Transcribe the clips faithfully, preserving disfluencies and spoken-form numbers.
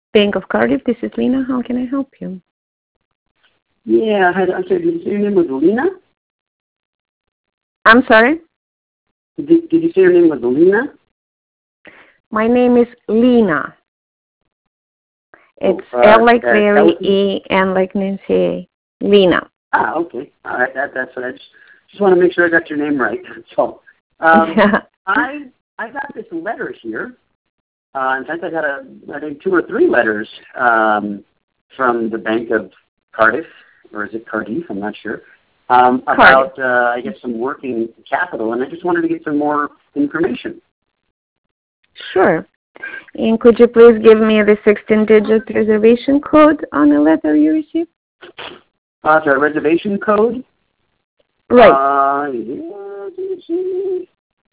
Bank of Cardiff, this is Lena. How can I help you? Yeah, I, I'm sorry, did you say your name was Lena? I'm sorry? Did, did you say your name was Lena? My name is Lena. It's oh, uh, L like uh, Larry, L- E, N like Nancy, Lena. Ah, okay. All right, that, that's what I just, just want to make sure I got your name right. So, um, Yeah. I I got this letter here. Uh, in fact, I got a, I think two or three letters um, from the Bank of Cardiff, or is it Cardiff? I'm not sure. Um, about, uh, I guess, some working capital, and I just wanted to get some more information. Sure. And could you please give me the sixteen-digit reservation code on the letter you received? Uh, the reservation code? Right. Uh, yeah, let me see.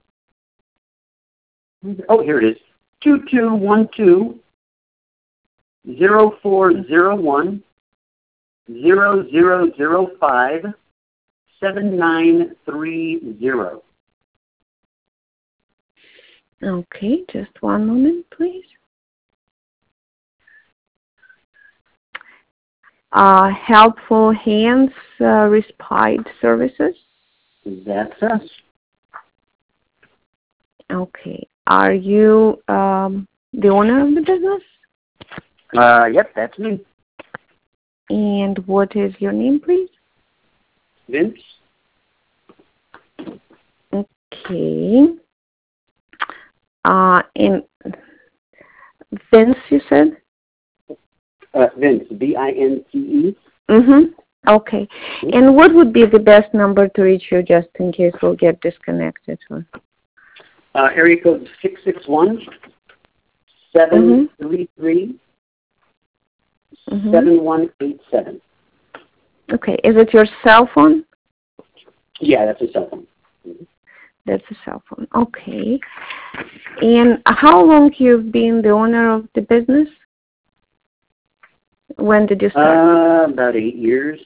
Oh, here it is. two two one two zero four zero one zero zero zero five seven nine three zero. Okay, just one moment, please. Uh, Helpful Hands uh, Respite Services. That's us. Okay. Are you um, the owner of the business? Uh, yep, that's me. And what is your name, please? Vince? Okay. Uh, and Vince, you said? Uh, Vince, V I N C E. Mm-hmm. Okay. And what would be the best number to reach you just in case we'll get disconnected? Uh, area code six six one seven three three seven one eight seven. Okay. Is it your cell phone? Yeah, that's a cell phone. Mm-hmm. That's a cell phone. Okay. And how long you've been the owner of the business? When did you start? Uh, about eight years.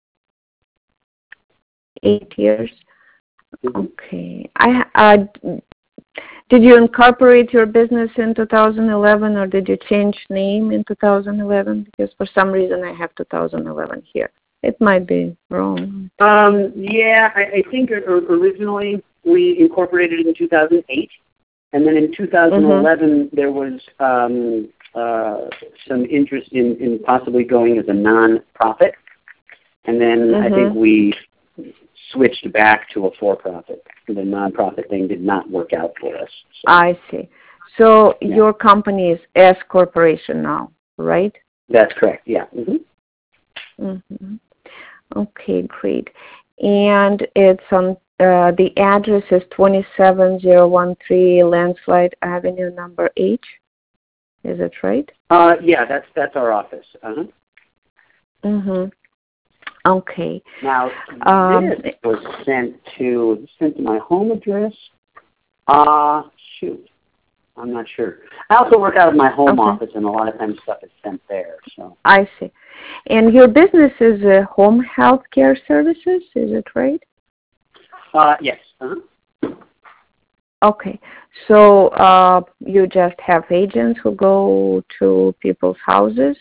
Eight years. Mm-hmm. Okay. I uh, did you incorporate your business in two thousand eleven, or did you change name in two thousand eleven? Because for some reason I have two thousand eleven here. It might be wrong. Um, yeah, I, I think originally we incorporated it in two thousand eight, and then in two thousand eleven mm-hmm. there was um, uh, some interest in, in possibly going as a non-profit, and then mm-hmm. I think we switched back to a for-profit. The non-profit thing did not work out for us. So. I see. So yeah. your company is S Corporation now, right? That's correct, yeah. Mm-hmm. Mm-hmm. Okay, great. And it's on, uh, the address is twenty-seven oh one three Landslide Avenue, number H. Is it right? Uh, yeah, that's that's our office. Uh-huh. Mm-hmm. Okay. Now, um, this was sent to, sent to my home address. Uh, shoot. I'm not sure. I also work out of my home okay. office, and a lot of times stuff is sent there. So I see. And your business is uh, home health care services, is it right? Uh, yes. Uh-huh. Okay. So uh, you just have agents who go to people's houses?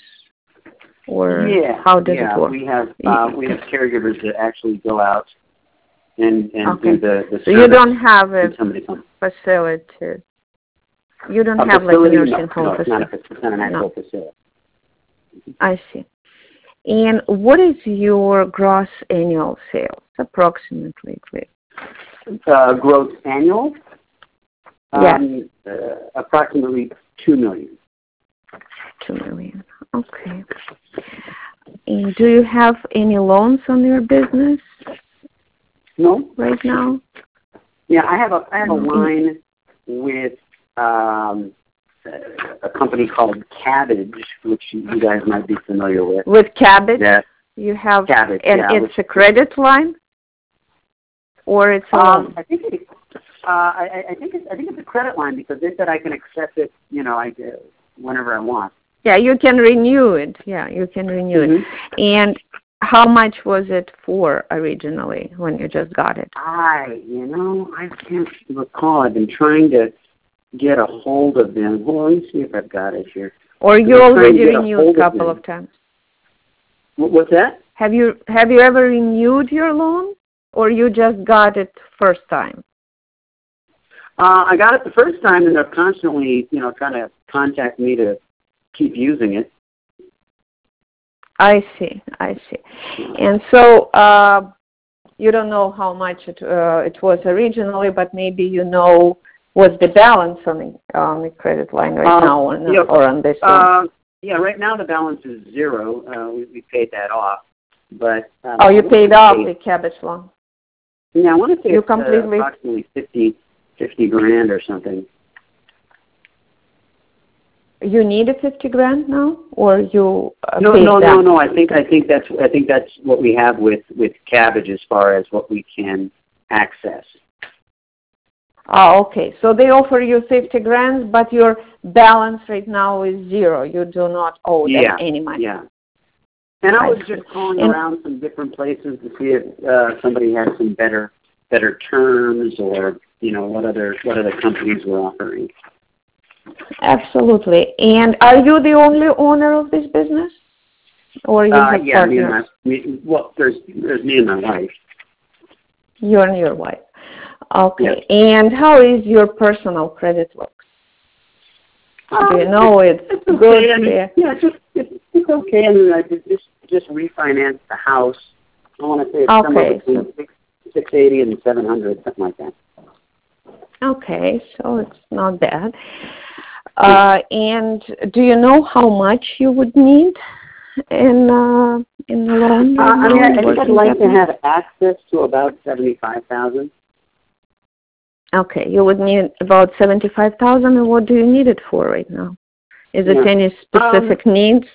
Or yeah, how does yeah. it work? We have uh, we have caregivers that actually go out and and okay. do the the service. So you don't have a facility. You don't a have facility? like a nursing no, home no, it's not, a, facility. it's not an actual no. facility. I see. And what is your gross annual sales, approximately, please? Uh, gross annual? Yes. Um, uh, approximately two million. Two million. Okay. And do you have any loans on your business? No. Right now? Yeah, I have a I have a line with um, a company called Cabbage, which you guys might be familiar with. With Cabbage? Yeah. You have, Cabbage, and yeah, it's which, a credit line, or it's a um, loan? I think it, uh, I, I think it's I think it's a credit line because they said I can access it, you know, I uh, whenever I want. Yeah, you can renew it. Yeah, you can renew mm-hmm. it. And how much was it for originally when you just got it? I, you know, I can't recall. I've been trying to get a hold of them. Well, let me see if I've got it here. Or you already renewed a couple of times? What's that? Have you have you ever renewed your loan, or you just got it first time? Uh, I got it the first time, and they're constantly, you know, trying to contact me to keep using it. I see, I see. And so uh, you don't know how much it uh, it was originally, but maybe you know what's the balance on the on the credit line right um, now, or, yeah, or on this one? Uh, yeah, right now the balance is zero. Uh, we, we paid that off, but um, oh, you paid off the cabbage loan. Yeah, I want to say you it's completely... uh, approximately fifty, fifty grand or something. You need a fifty grand now, or you uh, no, paid no, that? no, no. I think I think that's I think that's what we have with with Cabbage as far as what we can access. Oh, okay. So they offer you fifty grand, but your balance right now is zero. You do not owe them yeah, any money. Yeah. And I was I just calling and, around some different places to see if uh, somebody had some better better terms, or you know what other what other companies were offering. Absolutely. And are you the only owner of this business, or you uh, have yeah, partners? me and my me, well, there's there's me and my wife. You and your wife. Okay. Yeah. And how is your personal credit look? Um, Do you know it's, it's, it's okay. good? I mean, yeah, it's, just, it's, it's okay. I mean, I just just refinanced the house. I want to say it's okay. somewhere between so, six six eighty and seven hundred, something like that. Okay, so it's not bad. Uh, and do you know how much you would need in uh, in the loan? Uh, I mean, I, I think I'd like capital? to have access to about seventy-five thousand. Okay, you would need about seventy-five thousand. And what do you need it for right now? Is it Yeah. any specific um, needs?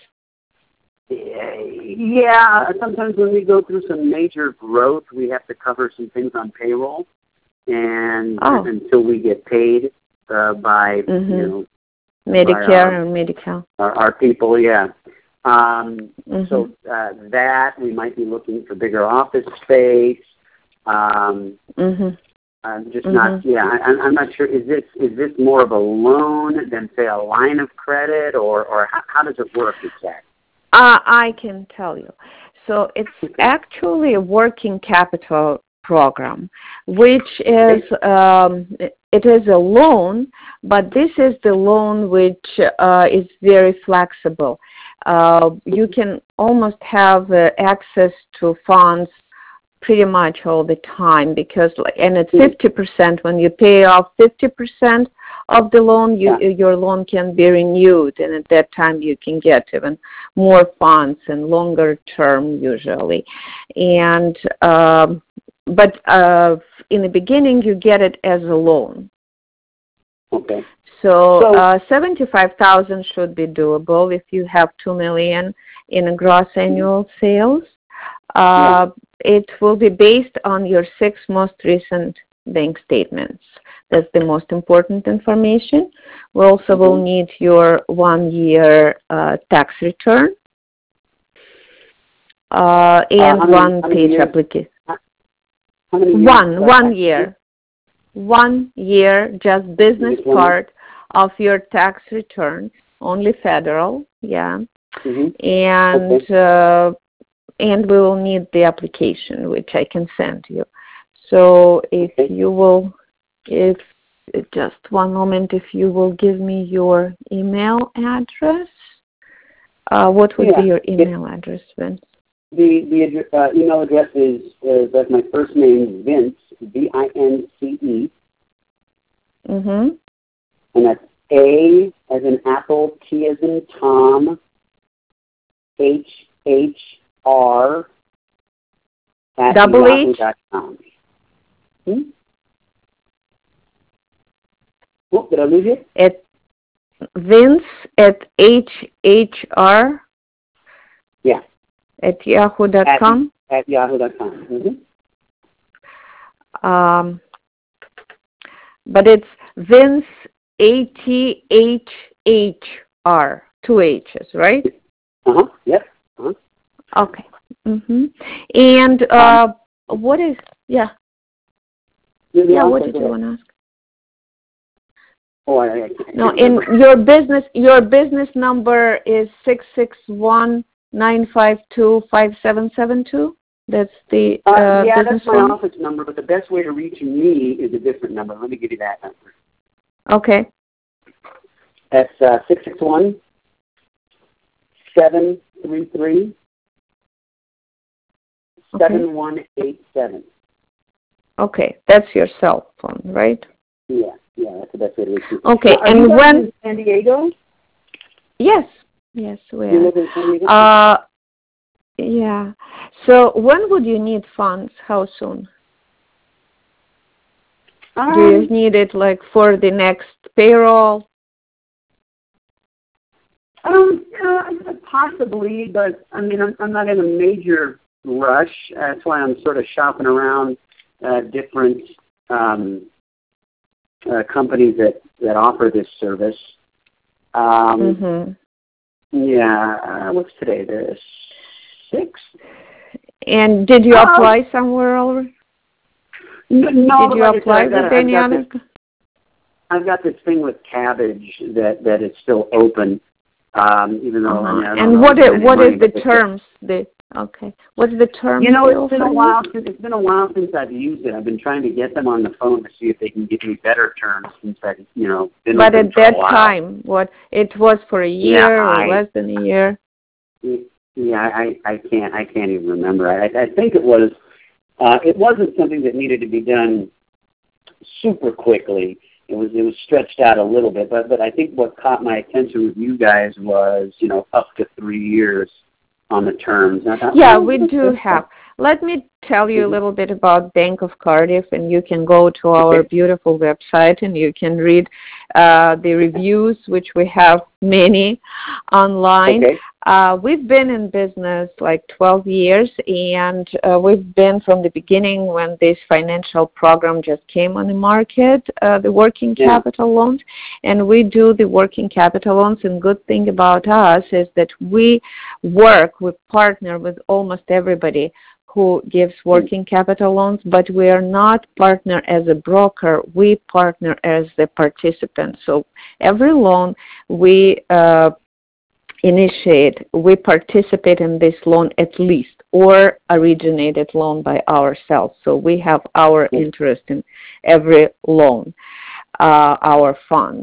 Yeah, sometimes when we go through some major growth, we have to cover some things on payroll, and oh. until we get paid uh, by mm-hmm. you know Medicare our, or Medi-Cal. Our, our people, yeah. Um, mm-hmm. So uh, that we might be looking for bigger office space. Um, mm-hmm. I'm just mm-hmm. not. Yeah, I, I'm not sure. Is this is this more of a loan than say a line of credit, or or how, how does it work exactly? Uh, I can tell you. So it's actually a working capital program, which is um, it is a loan, but this is the loan which uh, is very flexible. Uh, you can almost have uh, access to funds pretty much all the time, because and it's fifty percent. When you pay off fifty percent of the loan, you, yeah. your loan can be renewed, and at that time you can get even more funds and longer term usually. And um, but uh, in the beginning you get it as a loan. Okay. So, so uh, seventy-five thousand should be doable if you have two million in gross annual sales. Uh, yeah. It will be based on your six most recent bank statements. That's the most important information. We also mm-hmm. will need your one-year uh, tax return uh, and uh, one-page application. One, one year. One year, just business part of your tax return, only federal, yeah. Mm-hmm. And okay. uh, and we will need the application, which I can send you. So if okay. you will, if just one moment, if you will give me your email address, uh, what would yeah. be your email it, address, Vince? The the uh, email address is is like my first name, Vince, V I N C E. Mm-hmm. And that's A as in apple, T as in Tom, H H R at Double yahoo H? dot com. Hmm? Oh, did I lose you? At Vince at H H R? Yeah. At yahoo dot com? At, at yahoo dot com. Mm-hmm. Um, but it's Vince, A T H H R, two H's, right? Uh-huh, yep. Uh-huh. Okay. Mm-hmm. And uh, um, what is, yeah. Yeah, what did you want to ask? Oh, I, I can't No, remember. in your business, your business number is six six one nine five two five seven seven two. That's the uh, uh, yeah, business that's my phone? office number, but the best way to reach me is a different number. Let me give you that number. Okay. That's uh, six six one, seven three three, seven one eight seven. Okay, that's your cell phone, right? Yeah, yeah, that's the best way to reach me. Okay, now, are and you guys when? in San Diego? Yes, yes, we You are. live in San Diego? Uh, yeah. So when would you need funds? How soon? Um, Do you need it like for the next payroll? Um, uh, possibly, but I mean, I'm, I'm not in a major rush. That's why I'm sort of shopping around uh, different um, uh, companies that, that offer this service. Um, Mm-hmm. Yeah, uh, what's today? The sixth? And did you Oh. apply somewhere already? No, Did you like I apply said, I've with got, any I've got other? This, I've got this thing with Cabbage that, that is still open, um, even though Uh-huh. I mean, I don't And know what if is, there's any what money, is the but it's- terms? The okay. What's the terms? You know, they it's been a offer you? while since it's been a while since I've used it. I've been trying to get them on the phone to see if they can give me better terms since I've you know been But with them at for that a while. time, what it was for a year Yeah, or I, less than a year? Yeah, I, I can't I can't even remember. I, I think it was uh, it wasn't something that needed to be done super quickly. It was it was stretched out a little bit, but but I think what caught my attention with you guys was you know up to three years on the terms. And I thought, Yeah, oh, we that's do good have. stuff. Let me tell you a Mhm. little bit about Bank of Cardiff, and you can go to our Okay. beautiful website and you can read uh, the reviews, which we have many online. Okay. Uh, we've been in business like twelve years, and uh, we've been from the beginning when this financial program just came on the market, uh, the working Yeah. capital loans, and we do the working capital loans. And good thing about us is that we work, we partner with almost everybody who gives working capital loans, but we are not partner as a broker. We partner as the participant. So every loan we uh, initiate, we participate in this loan at least, or originated loan by ourselves. So we have our interest in every loan, uh, our funds.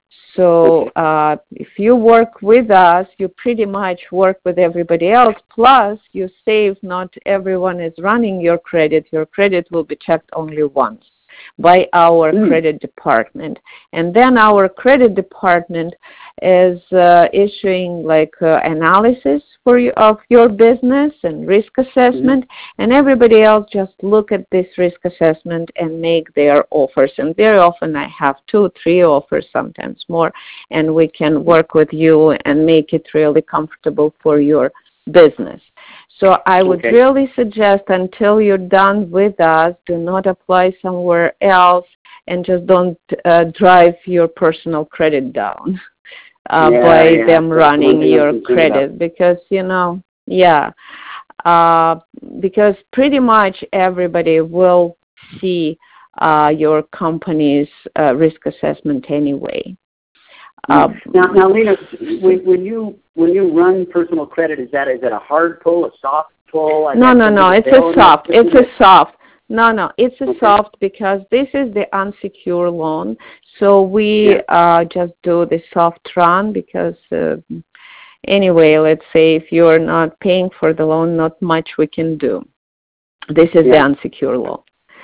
So uh, if you work with us, you pretty much work with everybody else. Plus, you save, not everyone is running your credit. Your credit will be checked only once by our mm. credit department. And then our credit department is uh, issuing like uh, analysis for you, of your business and risk assessment, mm-hmm. and everybody else just look at this risk assessment and make their offers. And very often I have two, three offers, sometimes more, and we can work with you and make it really comfortable for your business. So I would okay. really suggest until you're done with us, do not apply somewhere else and just don't uh, drive your personal credit down uh, yeah, by yeah. them That's running your credit about. Because, you know, yeah, uh, because pretty much everybody will see uh, your company's uh, risk assessment anyway. Uh, now, now, Lena, when, when you when you run personal credit, is that is that a hard pull, a soft pull? I no, no, no. It's a soft. It's a soft. No, no. It's a okay. soft because this is the unsecured loan. So we yeah. uh, just do the soft run because uh, anyway, let's say if you are not paying for the loan, not much we can do. This is yeah. the unsecured loan.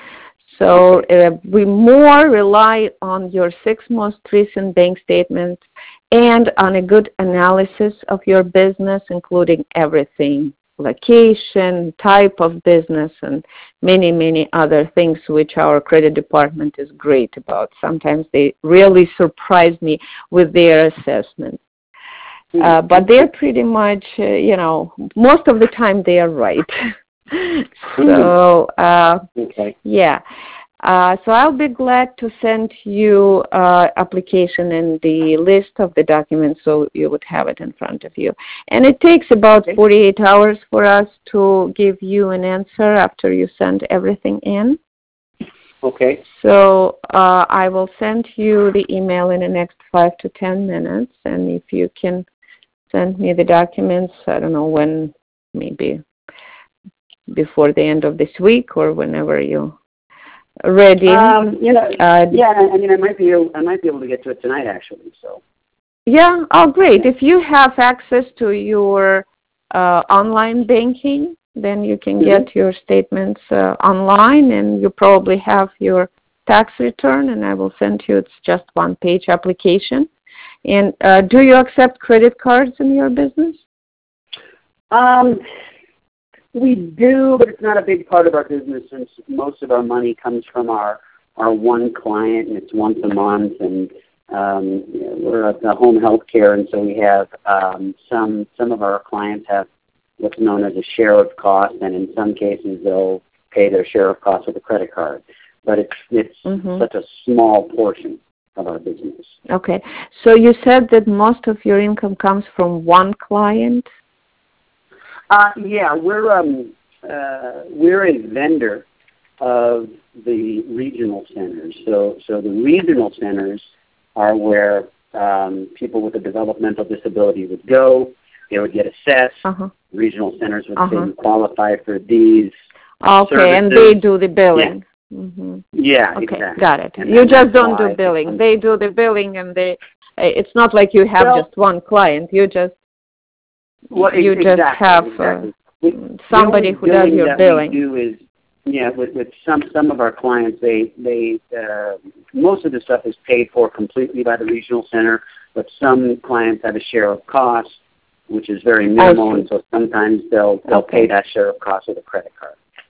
So uh, we more rely on your six most recent bank statements and on a good analysis of your business, including everything, location, type of business, and many, many other things which our credit department is great about. Sometimes they really surprise me with their assessment. Uh, but they're pretty much, uh, you know, most of the time they are right. So, uh, okay. yeah. Uh, so I'll be glad to send you uh, application and the list of the documents so you would have it in front of you. And it takes about okay. forty-eight hours for us to give you an answer after you send everything in. Okay. So uh, I will send you the email in the next five to ten minutes, and if you can send me the documents, I don't know when, maybe before the end of this week or whenever you're ready. Um, you know, uh, yeah, I mean, I might be able, I might be able to get to it tonight, actually. So. Yeah. Oh, great. If you have access to your uh, online banking, then you can mm-hmm. get your statements uh, online, and you probably have your tax return, and I will send you. It's just one-page application. And uh, do you accept credit cards in your business? Um, we do, but it's not a big part of our business since most of our money comes from our, our one client, and it's once a month, and um, we're at the home health care, and so we have um, some some of our clients have what's known as a share of cost, and in some cases they'll pay their share of cost with a credit card. But it's it's mm-hmm. such a small portion of our business. Okay. So you said that most of your income comes from one client? Uh, yeah, we're um, uh, we're a vendor of the regional centers. So so the regional centers are where um, people with a developmental disability would go. They would get assessed. Uh-huh. Regional centers would uh-huh. say you qualify for these Okay, services. And they do the billing. Yeah, mm-hmm. yeah okay, exactly. Got it. And you just don't do billing. They do the billing, and they. It's not like you have well, just one client. You just well, you exactly, just have exactly. uh, somebody who does your that billing. We do is, yeah, with, with some some of our clients, they they uh, most of the stuff is paid for completely by the regional center, but some clients have a share of cost, which is very minimal, and so sometimes they'll they'll okay. pay that share of cost with a credit card.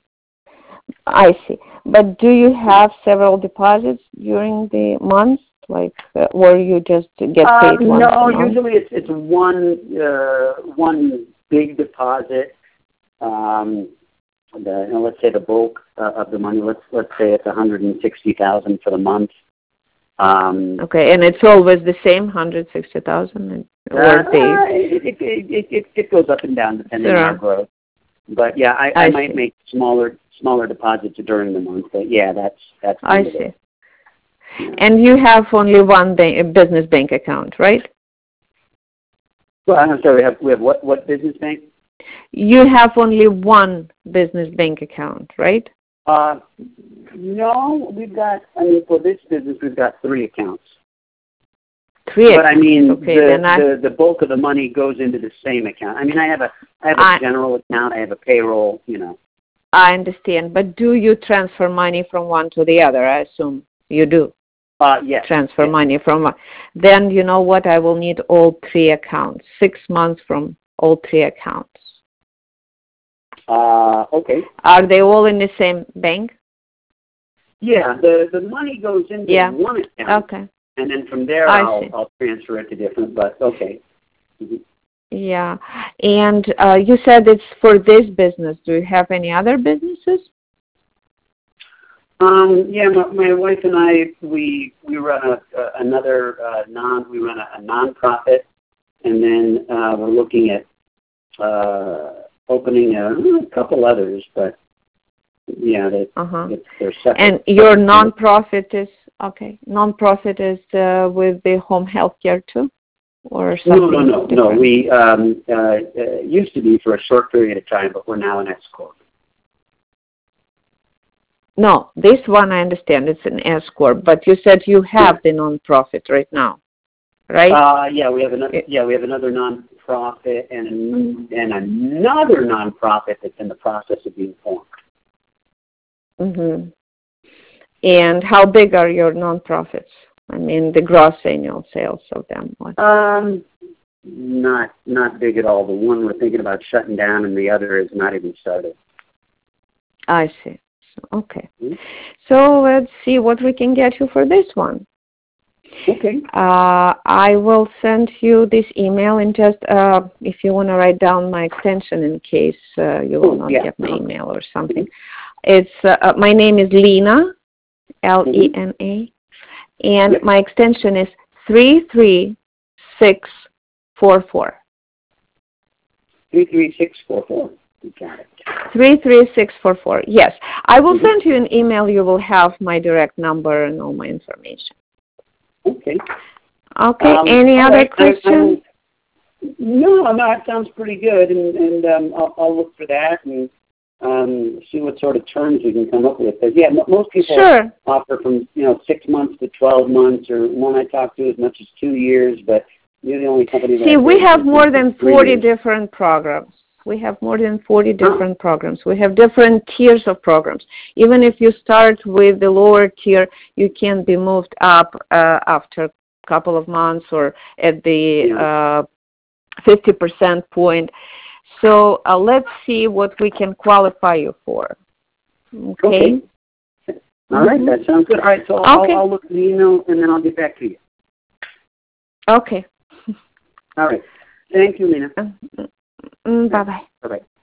I see. But do you have several deposits during the month, like, uh, or you just get uh, paid once No, a month? usually it's it's one uh, one big deposit. Um, the, you know, let's say the bulk uh, of the money. Let's let's say it's one hundred and sixty thousand for the month. Um, okay, and it's always the same, one hundred sixty thousand, or uh, days? It, it, it, it, it goes up and down depending sure. on our growth. But yeah, I, I, I might see. make smaller smaller deposits during the month. But yeah, that's that's. I see. Yeah. And you have only one bank, business bank account, right? Well, I'm sorry. We have we have what what business bank? You have only one business bank account, right? Uh, no, we've got. I mean, for this business, we've got three accounts. Three. But I mean, okay, the, then I... the the bulk of the money goes into the same account. I mean, I have a I have a I... general account. I have a payroll. You know. I understand, but do you transfer money from one to the other? I assume you do. Uh, yes. Transfer yes. money from one. Then you know what? I will need all three accounts. Six months from all three accounts. Uh, okay. Are they all in the same bank? Yeah, the the money goes into yeah. one account. Okay. And then from there, I I'll see. I'll transfer it to different. But okay. Mm-hmm. Yeah, and uh, you said it's for this business. Do you have any other businesses? Um, yeah, my, my wife and I we we run a, uh, another uh, non we run a, a nonprofit, and then uh, we're looking at uh, opening a, a couple others, but yeah, they, uh-huh. they're separate. And your nonprofit is okay. Nonprofit is uh, with the home health care too, or something? No, no, no, different? no. We um, uh, uh, used to be for a short period of time, but we're now an S corp. No, this one I understand. It's an S corp, but you said you have the nonprofit right now, right? Uh, yeah, we have another. Yeah, we have another nonprofit and and another nonprofit that's in the process of being formed. Mhm. And how big are your nonprofits? I mean, the gross annual sales of them. What? Um, not not big at all. The one we're thinking about shutting down, and the other is not even started. I see. Okay. Mm-hmm. So let's see what we can get you for this one. Okay. Uh, I will send you this email, and just uh, if you want to write down my extension in case uh, you will not yeah. get my email or something. It's uh, my name is Lena, L E N A, and yep. my extension is three three six four four. Three three six four four. You got it. three three six four four. Yes. I will Mm-hmm. send you an email. You will have my direct number and all my information. Okay. Okay. Um, Any all other right. questions? I, I no, no, that sounds pretty good, and, and um, I'll, I'll look for that and um, see what sort of terms we can come up with. Because yeah, m- most people Sure. offer from you know six months to twelve months, or one I talked to as much as two years. But you're the only company that See, I've we heard have of more for than three forty years. different programs. We have more than forty different programs. We have different tiers of programs. Even if you start with the lower tier, you can be moved up uh, after a couple of months or at the uh, fifty percent point. So uh, let's see what we can qualify you for. Okay? Okay. All right, that sounds good. All right, so Okay. I'll, I'll look at the email and then I'll get back to you. Okay. All right. Thank you, Lena. Mm, bye-bye. Bye-bye.